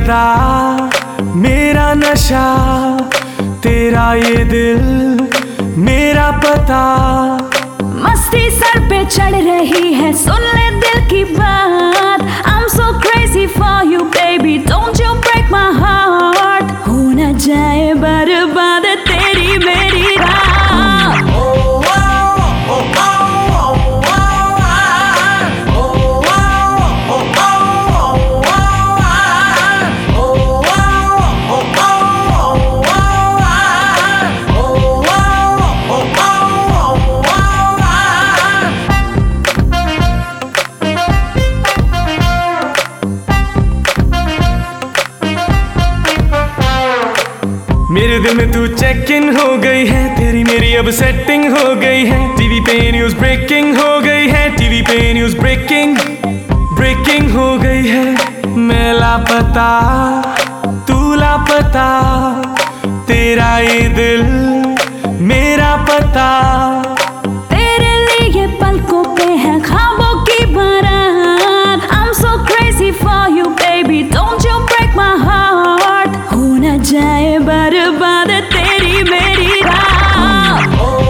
अदा, मेरा नशा, तेरा ये दिल, मेरा पता। मस्ती सर पे चढ़ रही है, सुन ले दिल की बात। I'm so crazy for you baby, don't you break my heart। हो न जाए बर्बाद तेरी मेरी रात। मेरे दिल में तू चेक इन हो गई है, तेरी मेरी अब सेटिंग हो गई है। टीवी पे न्यूज ब्रेकिंग हो गई है, टीवी पे न्यूज ब्रेकिंग हो गई है। मैं लापता, तू लापता, तेरा ये दिल, मेरा पता। तेरे लिए पलकों पे है ख्वाबों की बारात। I'm so crazy for you baby, don't you break my heart। हो न जाए बर्बाद तेरी मेरी रात।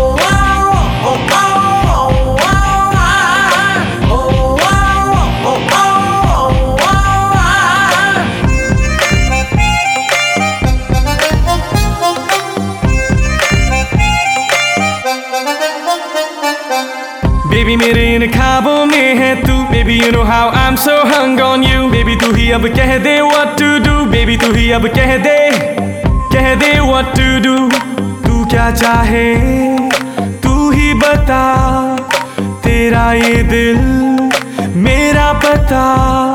बेबी मेरे इन ख्वाबों में है तू, baby you know how I am so hung on you. Baby तू ही अब कह दे व्हाट टू डू, बेबी तू ही अब कह दे व्हाट टू डू। तू क्या चाहे तू ही बता, तेरा ये दिल, मेरा पता।